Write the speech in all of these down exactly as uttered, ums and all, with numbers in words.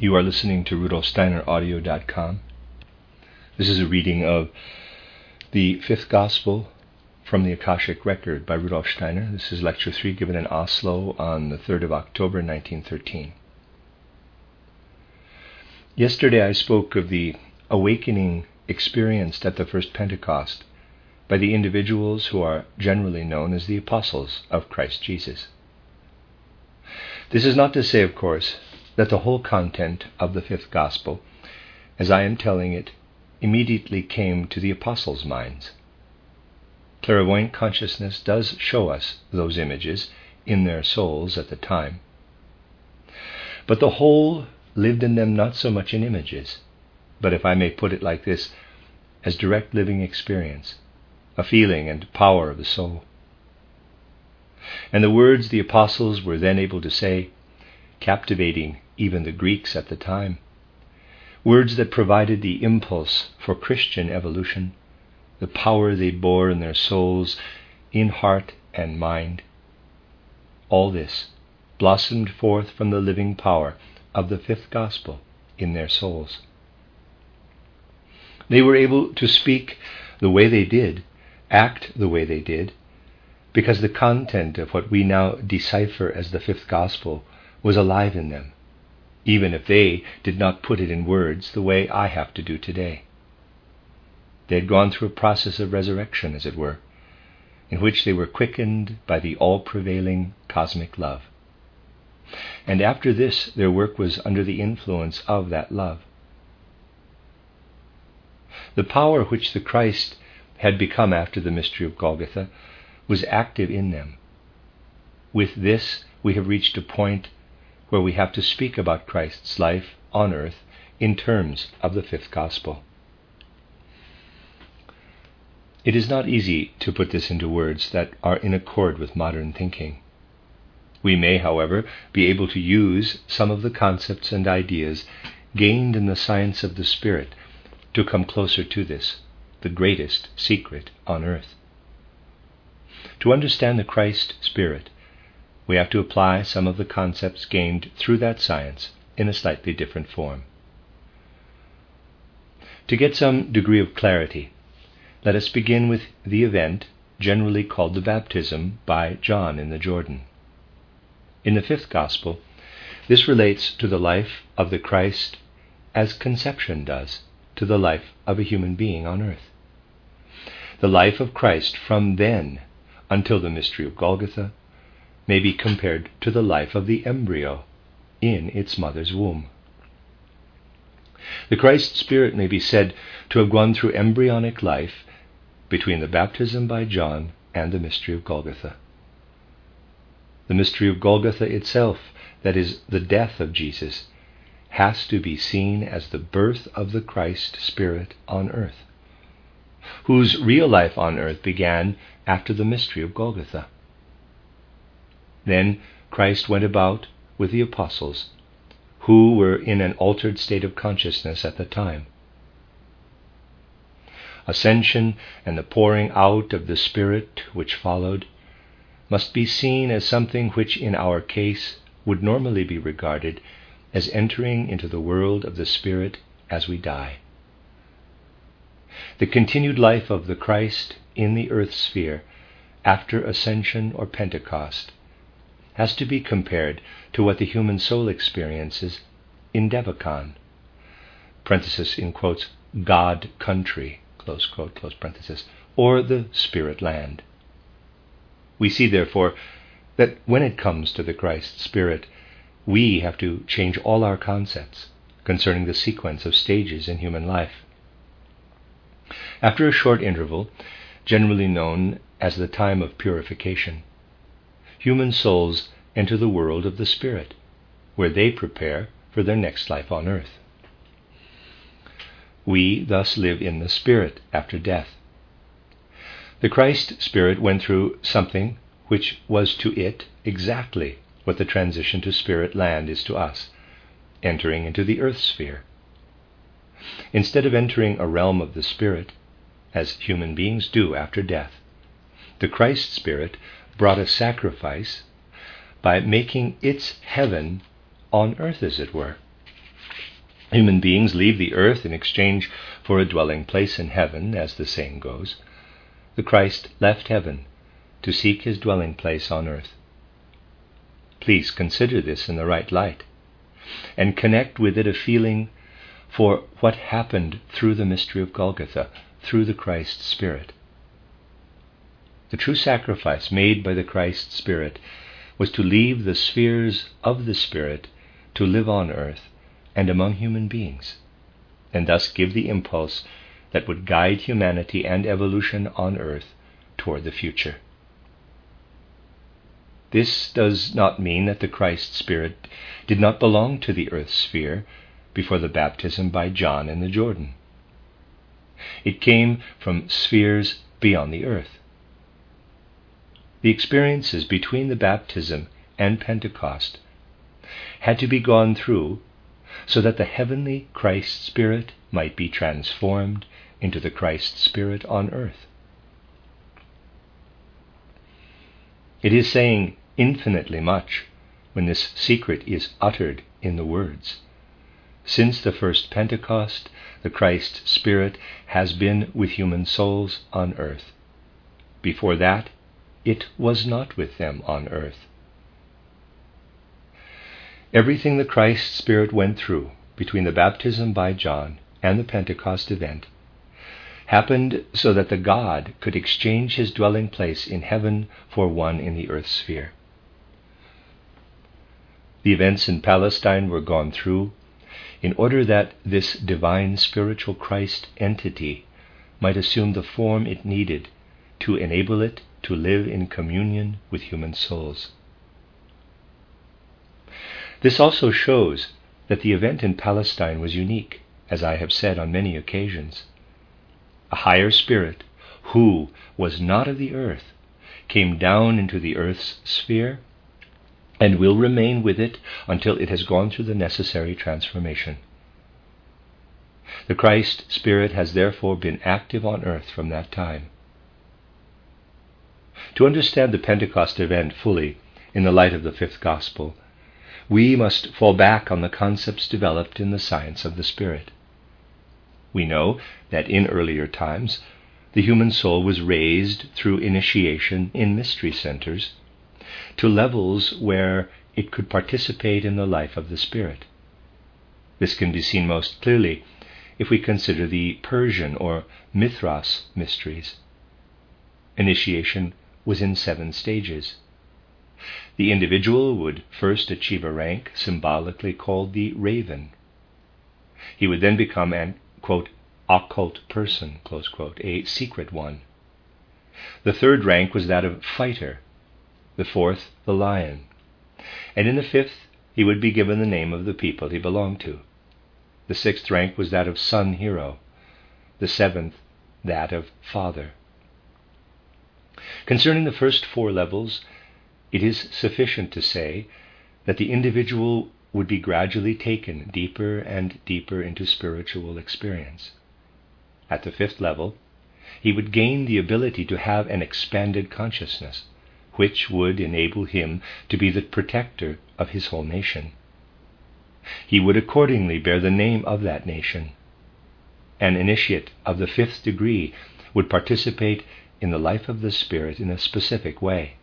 You are listening to Rudolf Steiner Audio dot com. This is a reading of the Fifth Gospel from the Akashic Record by Rudolf Steiner. This is Lecture three, given in Oslo on the third of October, nineteen thirteen. Yesterday I spoke of the awakening experienced at the first Pentecost by the individuals who are generally known as the apostles of Christ Jesus. This is not to say, of course, that the whole content of the fifth gospel, as I am telling it, immediately came to the apostles' minds. Clairvoyant consciousness does show us those images in their souls at the time. But the whole lived in them not so much in images, but, if I may put it like this, as direct living experience, a feeling and power of the soul. And the words the apostles were then able to say, captivating even the Greeks at the time, words that provided the impulse for Christian evolution, the power they bore in their souls, in heart and mind, all this blossomed forth from the living power of the fifth gospel in their souls. They were able to speak the way they did, act the way they did, because the content of what we now decipher as the fifth gospel was alive in them, even if they did not put it in words the way I have to do today. They had gone through a process of resurrection, as it were, in which they were quickened by the all-prevailing cosmic love. And after this, their work was under the influence of that love. The power which the Christ had become after the mystery of Golgotha was active in them. With this, we have reached a point where we have to speak about Christ's life on earth in terms of the fifth gospel. It is not easy to put this into words that are in accord with modern thinking. We may, however, be able to use some of the concepts and ideas gained in the science of the Spirit to come closer to this, the greatest secret on earth. To understand the Christ Spirit, we have to apply some of the concepts gained through that science in a slightly different form. To get some degree of clarity, let us begin with the event generally called the baptism by John in the Jordan. In the fifth gospel, this relates to the life of the Christ as conception does to the life of a human being on earth. The life of Christ from then until the mystery of Golgotha may be compared to the life of the embryo in its mother's womb. The Christ Spirit may be said to have gone through embryonic life between the baptism by John and the mystery of Golgotha. The mystery of Golgotha itself, that is, the death of Jesus, has to be seen as the birth of the Christ Spirit on earth, whose real life on earth began after the mystery of Golgotha. Then Christ went about with the apostles, who were in an altered state of consciousness at the time. Ascension and the pouring out of the Spirit which followed must be seen as something which in our case would normally be regarded as entering into the world of the Spirit as we die. The continued life of the Christ in the earth sphere after Ascension or Pentecost has to be compared to what the human soul experiences in Devachan, parenthesis in quotes, God country, close quote, close parenthesis, or the Spirit land. We see, therefore, that when it comes to the Christ Spirit, we have to change all our concepts concerning the sequence of stages in human life. After a short interval, generally known as the time of purification, human souls enter the world of the Spirit, where they prepare for their next life on earth. We thus live in the Spirit after death. The Christ Spirit went through something which was to it exactly what the transition to Spirit land is to us, entering into the earth sphere. Instead of entering a realm of the Spirit, as human beings do after death, the Christ Spirit brought a sacrifice by making its heaven on earth, as it were. Human beings leave the earth in exchange for a dwelling place in heaven, as the saying goes. The Christ left heaven to seek his dwelling place on earth. Please consider this in the right light, and connect with it a feeling for what happened through the mystery of Golgotha, through the Christ Spirit. The true sacrifice made by the Christ Spirit was to leave the spheres of the Spirit to live on earth and among human beings, and thus give the impulse that would guide humanity and evolution on earth toward the future. This does not mean that the Christ Spirit did not belong to the earth sphere before the baptism by John in the Jordan. It came from spheres beyond the earth. The experiences between the baptism and Pentecost had to be gone through so that the heavenly Christ Spirit might be transformed into the Christ Spirit on earth. It is saying infinitely much when this secret is uttered in the words, "Since the first Pentecost, the Christ Spirit has been with human souls on earth. Before that, it was not with them on earth." Everything the Christ Spirit went through between the baptism by John and the Pentecost event happened so that the God could exchange his dwelling place in heaven for one in the earth sphere. The events in Palestine were gone through in order that this divine spiritual Christ entity might assume the form it needed to enable it to live in communion with human souls. This also shows that the event in Palestine was unique, as I have said on many occasions. A higher spirit, who was not of the earth, came down into the earth's sphere and will remain with it until it has gone through the necessary transformation. The Christ Spirit has therefore been active on earth from that time. To understand the Pentecost event fully in the light of the fifth gospel, we must fall back on the concepts developed in the science of the Spirit. We know that in earlier times, the human soul was raised through initiation in mystery centers to levels where it could participate in the life of the Spirit. This can be seen most clearly if we consider the Persian or Mithras mysteries. Initiation was in seven stages. The individual would first achieve a rank symbolically called the raven. He would then become an, quote, occult person, close quote, a secret one. The third rank was that of fighter, the fourth the lion, and in the fifth he would be given the name of the people he belonged to. The sixth rank was that of son hero, the seventh that of father. Concerning the first four levels, it is sufficient to say that the individual would be gradually taken deeper and deeper into spiritual experience. At the fifth level, he would gain the ability to have an expanded consciousness, which would enable him to be the protector of his whole nation. He would accordingly bear the name of that nation. An initiate of the fifth degree would participate in the life of the Spirit in a specific way.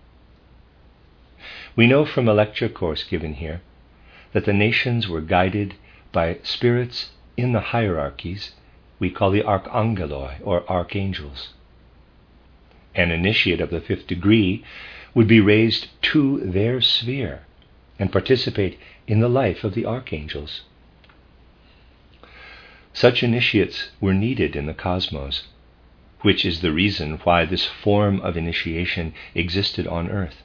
We know from a lecture course given here that the nations were guided by spirits in the hierarchies we call the archangeloi, or archangels. An initiate of the fifth degree would be raised to their sphere and participate in the life of the archangels. Such initiates were needed in the cosmos, which is the reason why this form of initiation existed on earth.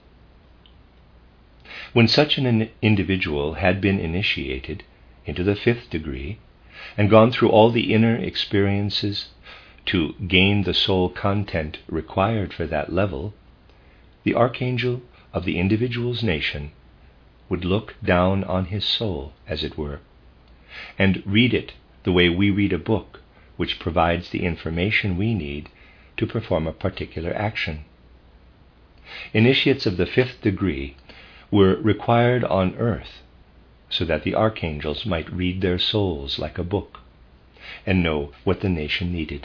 When such an individual had been initiated into the fifth degree and gone through all the inner experiences to gain the soul content required for that level, the archangel of the individual's nation would look down on his soul, as it were, and read it the way we read a book, which provides the information we need to perform a particular action. Initiates of the fifth degree were required on earth so that the archangels might read their souls like a book and know what the nation needed.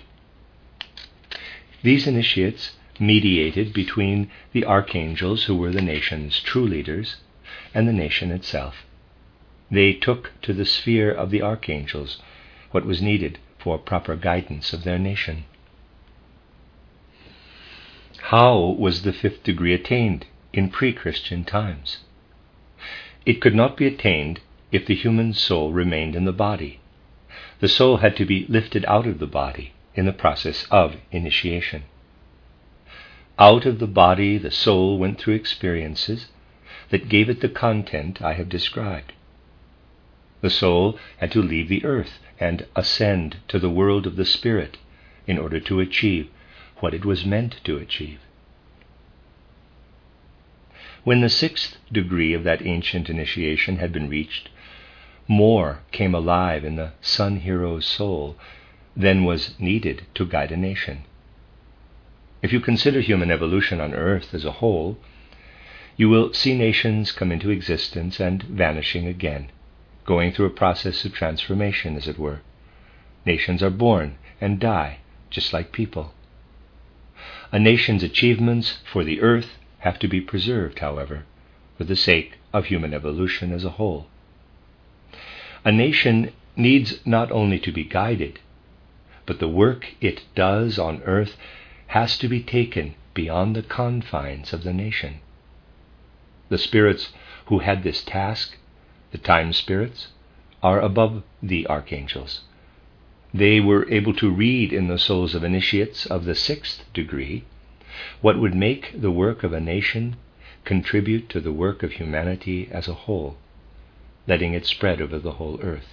These initiates mediated between the archangels, who were the nation's true leaders, and the nation itself. They took to the sphere of the archangels what was needed for proper guidance of their nation. How was the fifth degree attained in pre-Christian times? It could not be attained if the human soul remained in the body. The soul had to be lifted out of the body in the process of initiation. Out of the body, the soul went through experiences that gave it the content I have described. The soul had to leave the earth and ascend to the world of the spirit in order to achieve what it was meant to achieve. When the sixth degree of that ancient initiation had been reached, more came alive in the sun hero's soul than was needed to guide a nation. If you consider human evolution on earth as a whole, you will see nations come into existence and vanishing again, going through a process of transformation, as it were. Nations are born and die, just like people. A nation's achievements for the earth have to be preserved, however, for the sake of human evolution as a whole. A nation needs not only to be guided, but the work it does on earth has to be taken beyond the confines of the nation. The spirits who had this task, the time spirits, are above the archangels. They were able to read in the souls of initiates of the sixth degree what would make the work of a nation contribute to the work of humanity as a whole, letting it spread over the whole earth.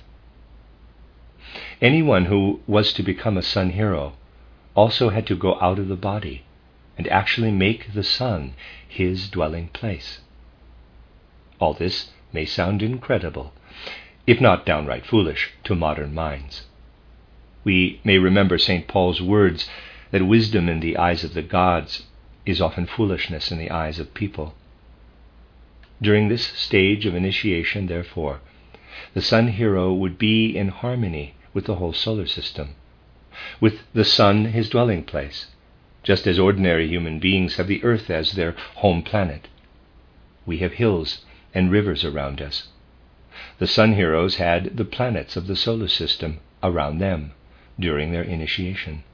Anyone who was to become a sun hero also had to go out of the body and actually make the sun his dwelling place. All this may sound incredible, if not downright foolish, to modern minds. We may remember Saint Paul's words that wisdom in the eyes of the gods is often foolishness in the eyes of people. During this stage of initiation, therefore, the sun hero would be in harmony with the whole solar system, with the sun his dwelling place, just as ordinary human beings have the earth as their home planet. We have hills and rivers around us. The sun heroes had the planets of the solar system around them during their initiation.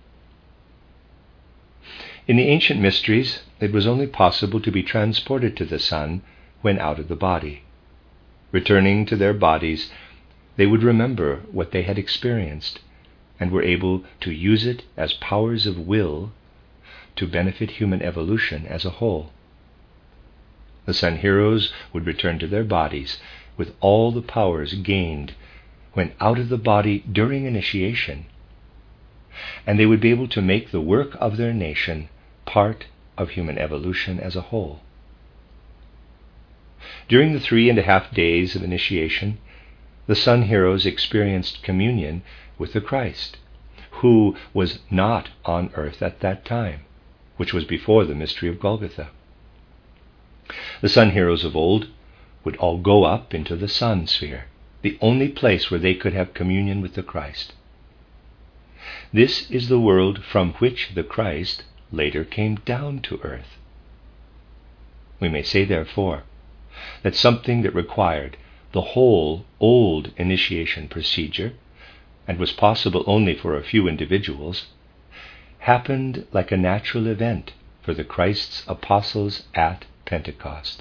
In the ancient mysteries, it was only possible to be transported to the sun when out of the body. Returning to their bodies, they would remember what they had experienced and were able to use it as powers of will to benefit human evolution as a whole. The sun heroes would return to their bodies with all the powers gained when out of the body during initiation, and they would be able to make the work of their nation part of human evolution as a whole. During the three and a half days of initiation, the sun heroes experienced communion with the Christ, who was not on earth at that time, which was before the mystery of Golgotha. The sun heroes of old would all go up into the sun sphere, the only place where they could have communion with the Christ. This is the world from which the Christ later came down to earth. We may say, therefore, that something that required the whole old initiation procedure, and was possible only for a few individuals, happened like a natural event for the Christ's apostles at Pentecost.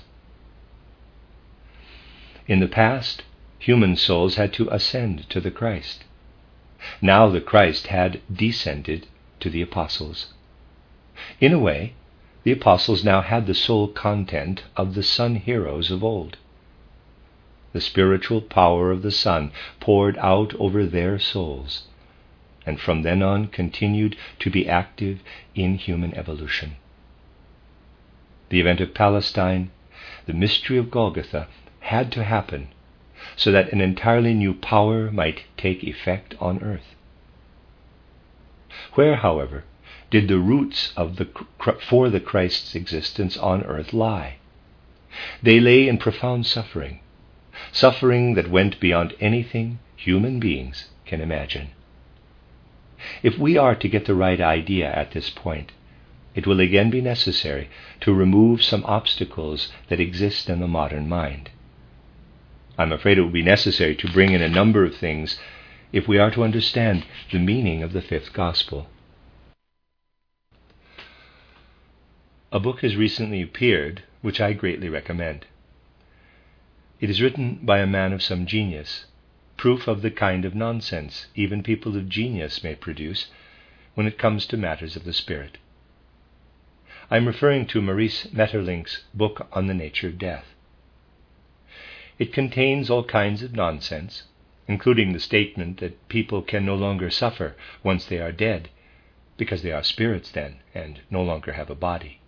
In the past, human souls had to ascend to the Christ. Now the Christ had descended to the apostles. In a way, the apostles now had the soul content of the sun heroes of old. The spiritual power of the sun poured out over their souls, and from then on continued to be active in human evolution. The event of Palestine, the mystery of Golgotha, had to happen so that an entirely new power might take effect on earth. Where, however, did the roots of the for the Christ's existence on earth lie? They lay in profound suffering, suffering that went beyond anything human beings can imagine. If we are to get the right idea at this point, it will again be necessary to remove some obstacles that exist in the modern mind. I'm afraid it will be necessary to bring in a number of things if we are to understand the meaning of the fifth gospel. A book has recently appeared which I greatly recommend. It is written by a man of some genius, proof of the kind of nonsense even people of genius may produce when it comes to matters of the spirit. I am referring to Maurice Maeterlinck's book on the nature of death. It contains all kinds of nonsense, including the statement that people can no longer suffer once they are dead, because they are spirits then and no longer have a body.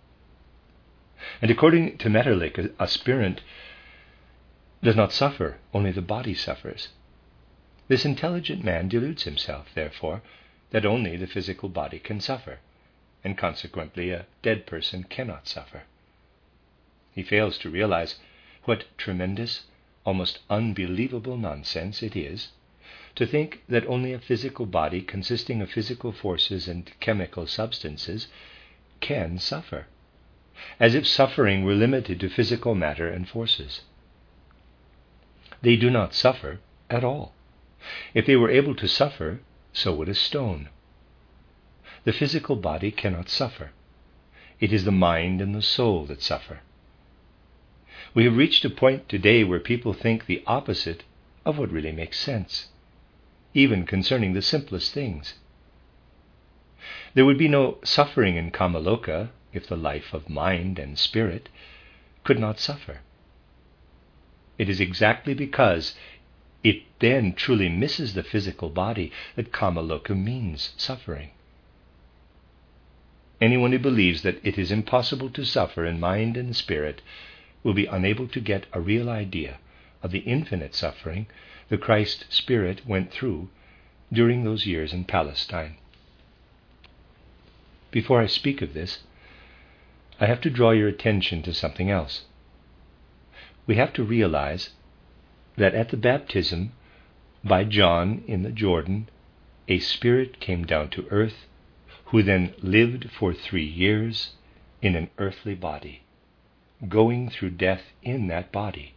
And according to Maeterlinck, a spirit does not suffer, only the body suffers. This intelligent man deludes himself, therefore, that only the physical body can suffer, and consequently a dead person cannot suffer. He fails to realize what tremendous, almost unbelievable nonsense it is to think that only a physical body consisting of physical forces and chemical substances can suffer, as if suffering were limited to physical matter and forces. They do not suffer at all. If they were able to suffer, so would a stone. The physical body cannot suffer. It is the mind and the soul that suffer. We have reached a point today where people think the opposite of what really makes sense, even concerning the simplest things. There would be no suffering in Kamaloka if the life of mind and spirit could not suffer. It is exactly because it then truly misses the physical body that Kamaloka means suffering. Anyone who believes that it is impossible to suffer in mind and spirit will be unable to get a real idea of the infinite suffering the Christ Spirit went through during those years in Palestine. Before I speak of this, I have to draw your attention to something else. We have to realize that at the baptism by John in the Jordan, a spirit came down to earth, who then lived for three years in an earthly body, going through death in that body.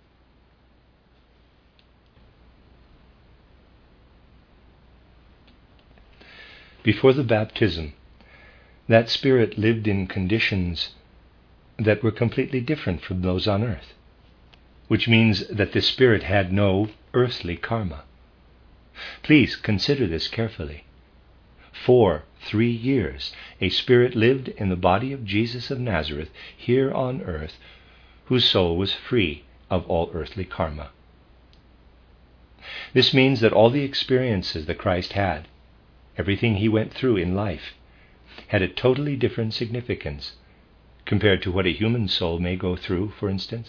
Before the baptism, that spirit lived in conditions that were completely different from those on earth, which means that the spirit had no earthly karma. Please consider this carefully. For three years, a spirit lived in the body of Jesus of Nazareth here on earth, whose soul was free of all earthly karma. This means that all the experiences that Christ had, everything he went through in life, had a totally different significance compared to what a human soul may go through, for instance.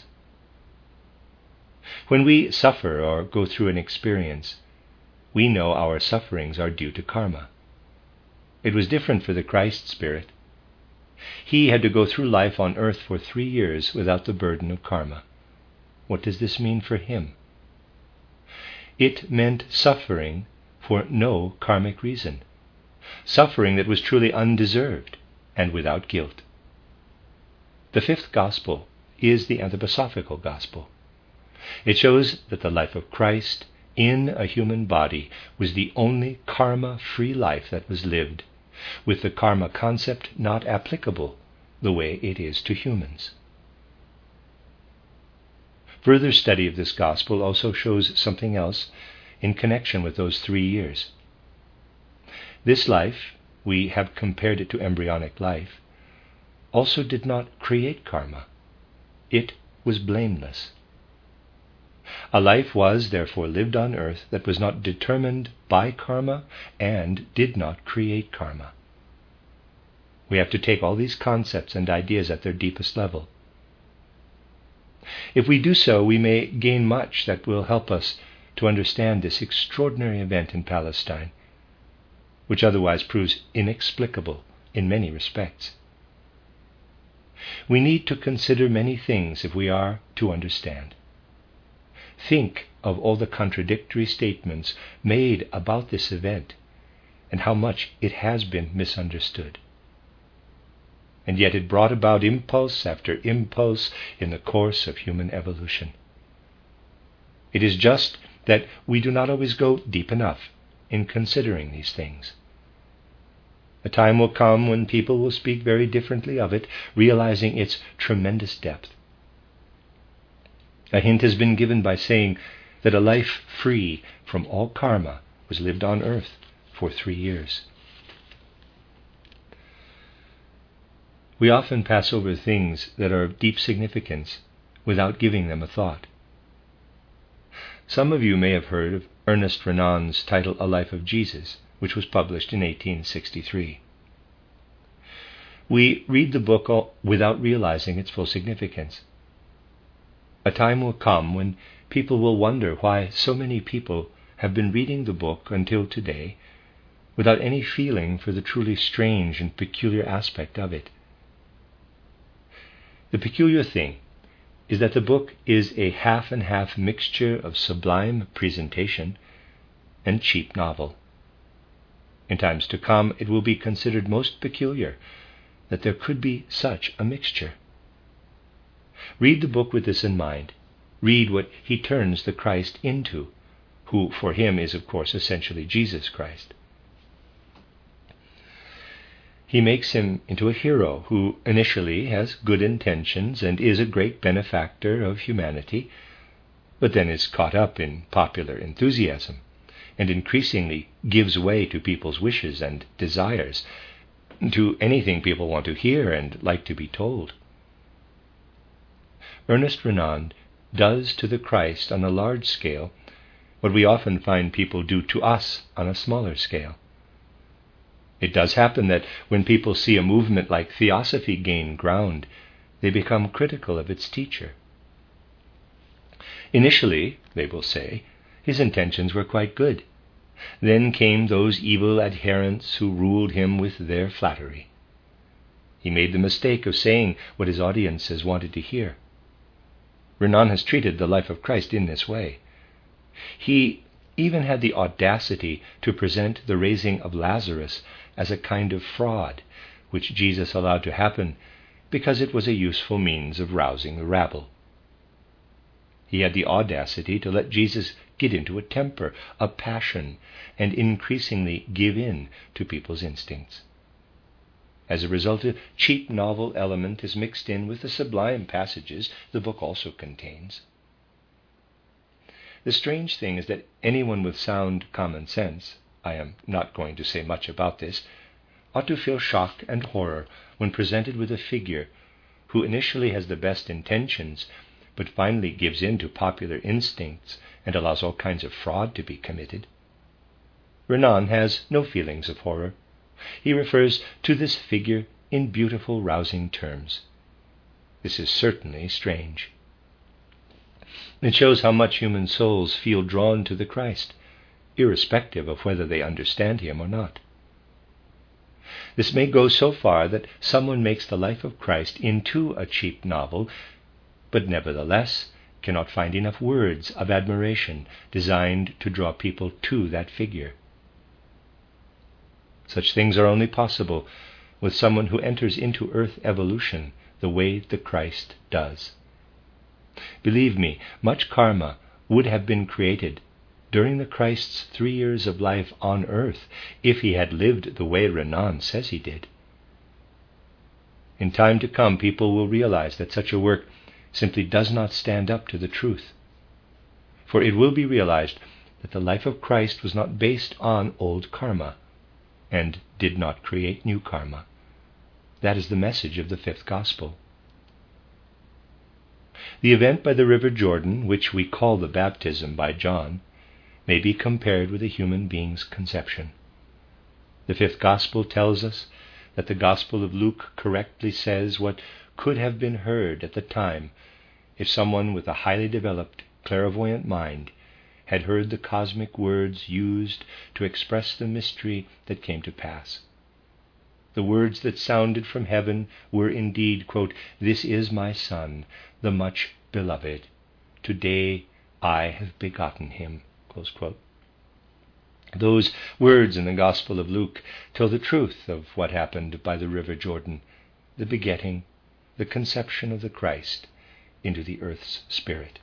When we suffer or go through an experience, we know our sufferings are due to karma. It was different for the Christ Spirit. He had to go through life on earth for three years without the burden of karma. What does this mean for him? It meant suffering for no karmic reason, suffering that was truly undeserved and without guilt. The fifth gospel is the anthroposophical gospel. It shows that the life of Christ in a human body was the only karma-free life that was lived, with the karma concept not applicable the way it is to humans. Further study of this gospel also shows something else in connection with those three years. This life, we have compared it to embryonic life, also did not create karma. It was blameless. A life was therefore lived on earth that was not determined by karma and did not create karma. We have to take all these concepts and ideas at their deepest level. If we do so, we may gain much that will help us to understand this extraordinary event in Palestine, which otherwise proves inexplicable in many respects. We need to consider many things if we are to understand. think of all the contradictory statements made about this event and how much it has been misunderstood. And yet it brought about impulse after impulse in the course of human evolution. It is just that we do not always go deep enough in considering these things. A time will come when people will speak very differently of it, realizing its tremendous depth. A hint has been given by saying that a life free from all karma was lived on earth for three years. We often pass over things that are of deep significance without giving them a thought. Some of you may have heard of Ernest Renan's title A Life of Jesus, which was published in eighteen sixty-three. We read the book without realizing its full significance. A time will come when people will wonder why so many people have been reading the book until today without any feeling for the truly strange and peculiar aspect of it. The peculiar thing is that the book is a half and half mixture of sublime presentation and cheap novel. In times to come, it will be considered most peculiar that there could be such a mixture. Read the book with this in mind. Read what he turns the Christ into, who for him is, of course, essentially Jesus Christ. He makes him into a hero who initially has good intentions and is a great benefactor of humanity, but then is caught up in popular enthusiasm and increasingly gives way to people's wishes and desires, to anything people want to hear and like to be told. Ernest Renan does to the Christ on a large scale what we often find people do to us on a smaller scale. It does happen that when people see a movement like Theosophy gain ground, they become critical of its teacher. Initially, they will say, his intentions were quite good. Then came those evil adherents who ruled him with their flattery. He made the mistake of saying what his audiences wanted to hear. Renan has treated the life of Christ in this way. He even had the audacity to present the raising of Lazarus as a kind of fraud, which Jesus allowed to happen because it was a useful means of rousing the rabble. He had the audacity to let Jesus get into a temper, a passion, and increasingly give in to people's instincts. As a result, a cheap novel element is mixed in with the sublime passages the book also contains. The strange thing is that anyone with sound common sense, I am not going to say much about this, ought to feel shock and horror when presented with a figure who initially has the best intentions, but finally gives in to popular instincts and allows all kinds of fraud to be committed. Renan has no feelings of horror. He refers to this figure in beautiful, rousing terms. This is certainly strange. It shows how much human souls feel drawn to the Christ, irrespective of whether they understand him or not. This may go so far that someone makes the life of Christ into a cheap novel, but nevertheless cannot find enough words of admiration designed to draw people to that figure. Such things are only possible with someone who enters into earth evolution the way the Christ does. Believe me, much karma would have been created during the Christ's three years of life on earth if he had lived the way Renan says he did. In time to come, people will realize that such a work simply does not stand up to the truth. For it will be realized that the life of Christ was not based on old karma and did not create new karma. That is the message of the fifth gospel. The event by the river Jordan, which we call the baptism by John, may be compared with a human being's conception. The fifth gospel tells us that the Gospel of Luke correctly says what could have been heard at the time if someone with a highly developed clairvoyant mind had heard the cosmic words used to express the mystery that came to pass. The words that sounded from heaven were indeed, quote, "This is my Son, the much beloved. Today I have begotten him." Close quote. Those words in the Gospel of Luke tell the truth of what happened by the river Jordan, the begetting, the conception of the Christ into the earth's spirit.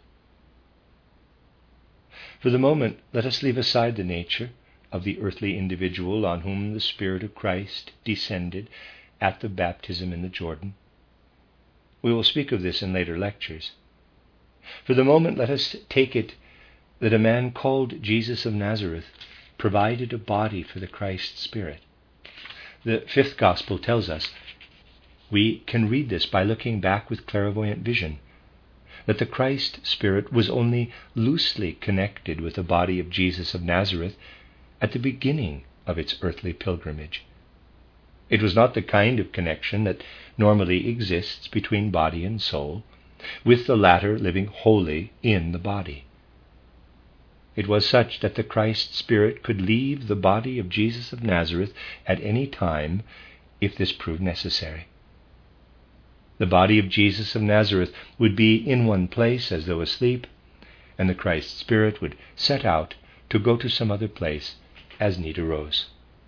For the moment, let us leave aside the nature of the earthly individual on whom the Spirit of Christ descended at the baptism in the Jordan. We will speak of this in later lectures. For the moment, let us take it that a man called Jesus of Nazareth provided a body for the Christ Spirit. The fifth Gospel tells us, we can read this by looking back with clairvoyant vision, that the Christ Spirit was only loosely connected with the body of Jesus of Nazareth at the beginning of its earthly pilgrimage. It was not the kind of connection that normally exists between body and soul, with the latter living wholly in the body. It was such that the Christ Spirit could leave the body of Jesus of Nazareth at any time if this proved necessary. The body of Jesus of Nazareth would be in one place as though asleep, and the Christ Spirit would set out to go to some other place as need arose.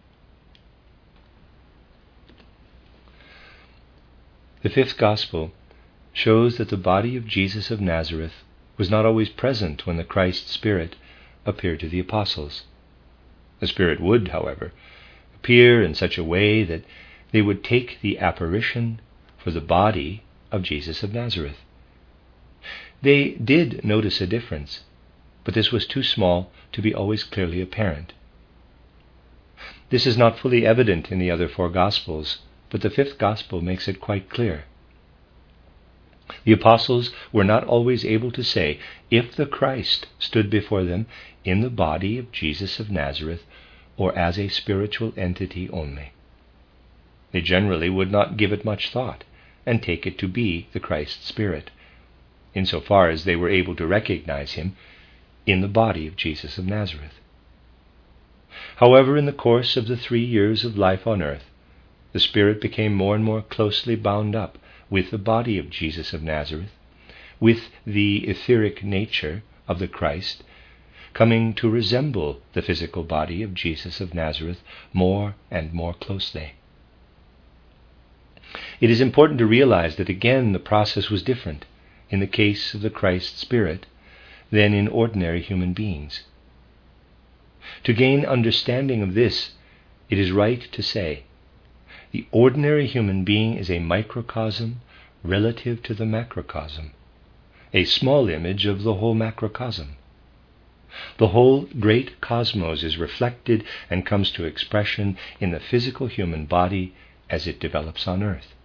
The fifth Gospel shows that the body of Jesus of Nazareth was not always present when the Christ Spirit appeared to the apostles. The Spirit would, however, appear in such a way that they would take the apparition for the body of Jesus of Nazareth. They did notice a difference, but this was too small to be always clearly apparent. This is not fully evident in the other four Gospels, but the fifth Gospel makes it quite clear. The apostles were not always able to say if the Christ stood before them in the body of Jesus of Nazareth or as a spiritual entity only. They generally would not give it much thought and take it to be the Christ Spirit, insofar as they were able to recognize him in the body of Jesus of Nazareth. However, in the course of the three years of life on earth, the Spirit became more and more closely bound up with the body of Jesus of Nazareth, with the etheric nature of the Christ, coming to resemble the physical body of Jesus of Nazareth more and more closely. It is important to realize that again the process was different in the case of the Christ Spirit than in ordinary human beings. To gain understanding of this, it is right to say, the ordinary human being is a microcosm relative to the macrocosm, a small image of the whole macrocosm. The whole great cosmos is reflected and comes to expression in the physical human body as it develops on earth.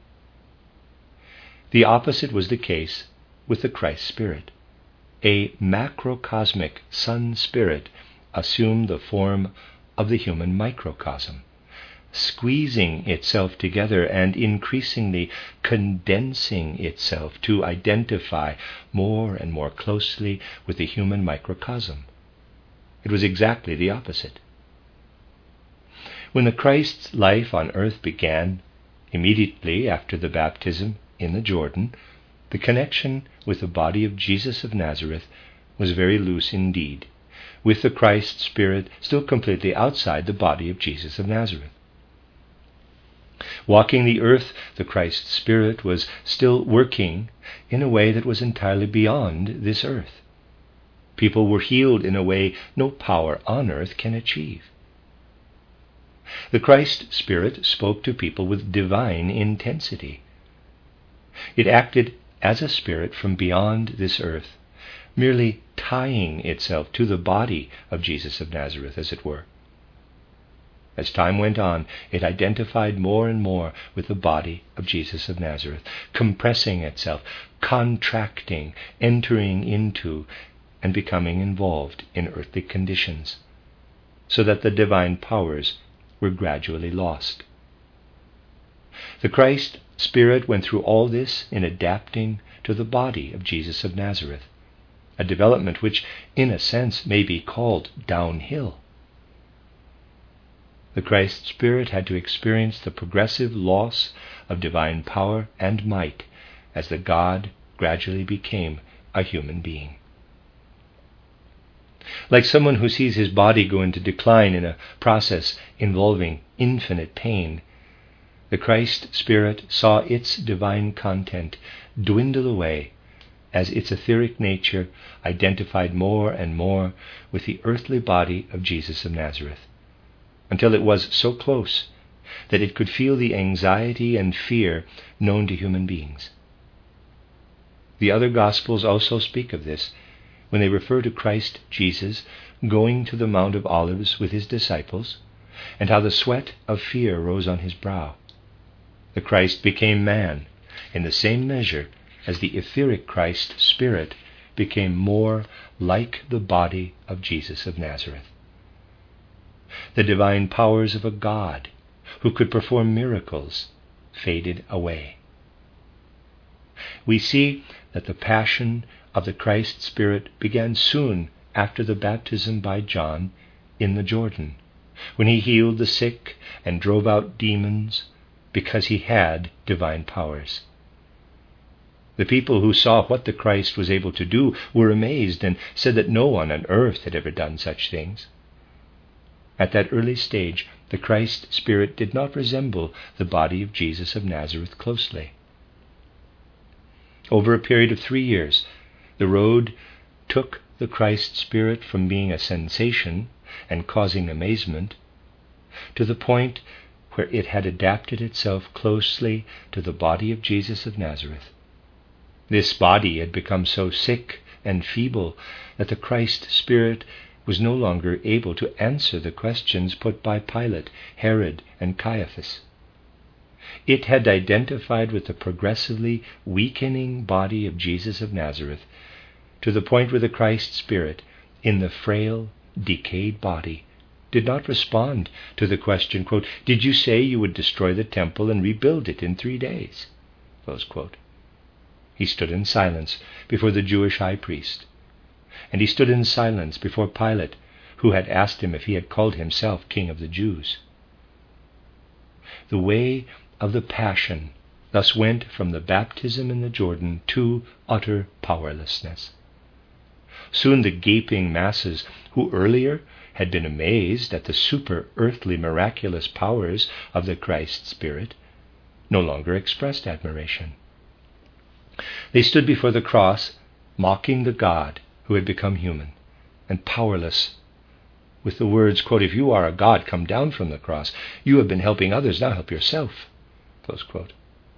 The opposite was the case with the Christ Spirit. A macrocosmic Sun Spirit assumed the form of the human microcosm, squeezing itself together and increasingly condensing itself to identify more and more closely with the human microcosm. It was exactly the opposite. When the Christ's life on earth began, immediately after the baptism in the Jordan, the connection with the body of Jesus of Nazareth was very loose indeed, with the Christ Spirit still completely outside the body of Jesus of Nazareth. Walking the earth, the Christ Spirit was still working in a way that was entirely beyond this earth. People were healed in a way no power on earth can achieve. The Christ Spirit spoke to people with divine intensity. It acted as a spirit from beyond this earth, merely tying itself to the body of Jesus of Nazareth, as it were. As time went on, it identified more and more with the body of Jesus of Nazareth, compressing itself, contracting, entering into, and becoming involved in earthly conditions, so that the divine powers were gradually lost. The Christ Spirit went through all this in adapting to the body of Jesus of Nazareth, a development which, in a sense, may be called downhill. The Christ Spirit had to experience the progressive loss of divine power and might as the God gradually became a human being. Like someone who sees his body go into decline in a process involving infinite pain, the Christ Spirit saw its divine content dwindle away as its etheric nature identified more and more with the earthly body of Jesus of Nazareth, until it was so close that it could feel the anxiety and fear known to human beings. The other Gospels also speak of this when they refer to Christ Jesus going to the Mount of Olives with his disciples, and how the sweat of fear rose on his brow. The Christ became man in the same measure as the etheric Christ Spirit became more like the body of Jesus of Nazareth. The divine powers of a God who could perform miracles faded away. We see that the passion of the Christ Spirit began soon after the baptism by John in the Jordan, when he healed the sick and drove out demons because he had divine powers. The people who saw what the Christ was able to do were amazed and said that no one on earth had ever done such things. At that early stage, the Christ Spirit did not resemble the body of Jesus of Nazareth closely. Over a period of three years, the road took the Christ Spirit from being a sensation and causing amazement to the point where it had adapted itself closely to the body of Jesus of Nazareth. This body had become so sick and feeble that the Christ Spirit was no longer able to answer the questions put by Pilate, Herod, and Caiaphas. It had identified with the progressively weakening body of Jesus of Nazareth to the point where the Christ Spirit, in the frail, decayed body, did not respond to the question, quote, "Did you say you would destroy the temple and rebuild it in three days?" Close quote. He stood in silence before the Jewish high priest, and he stood in silence before Pilate, who had asked him if he had called himself King of the Jews. The way of the Passion thus went from the baptism in the Jordan to utter powerlessness. Soon the gaping masses, who earlier had been amazed at the super-earthly miraculous powers of the Christ Spirit, no longer expressed admiration. They stood before the cross, mocking the God who had become human, and powerless, with the words, quote, "If you are a God, come down from the cross. You have been helping others, now help yourself." Close quote.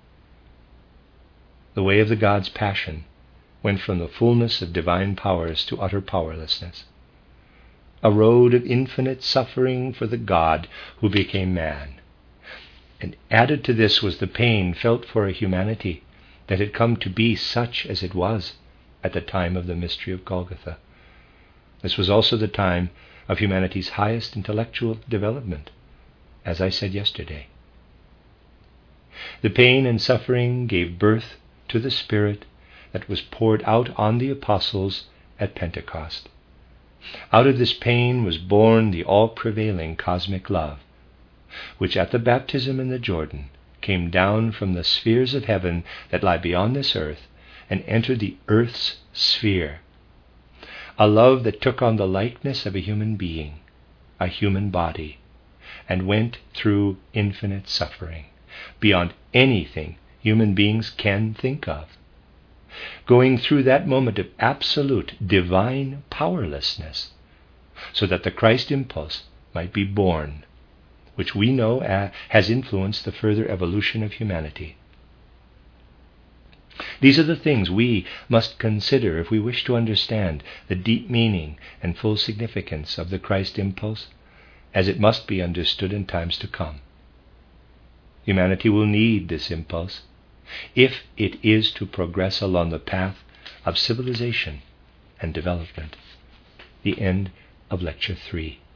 The way of the God's passion went from the fullness of divine powers to utter powerlessness. A road of infinite suffering for the God who became man. And added to this was the pain felt for a humanity that had come to be such as it was at the time of the mystery of Golgotha. This was also the time of humanity's highest intellectual development, as I said yesterday. The pain and suffering gave birth to the Spirit that was poured out on the apostles at Pentecost. Out of this pain was born the all-prevailing cosmic love, which at the baptism in the Jordan came down from the spheres of heaven that lie beyond this earth and entered the earth's sphere. A love that took on the likeness of a human being, a human body, and went through infinite suffering, beyond anything human beings can think of, going through that moment of absolute divine powerlessness, so that the Christ impulse might be born, which we know uh, has influenced the further evolution of humanity. These are the things we must consider if we wish to understand the deep meaning and full significance of the Christ impulse, as it must be understood in times to come. Humanity will need this impulse if it is to progress along the path of civilization and development. The end of Lecture three.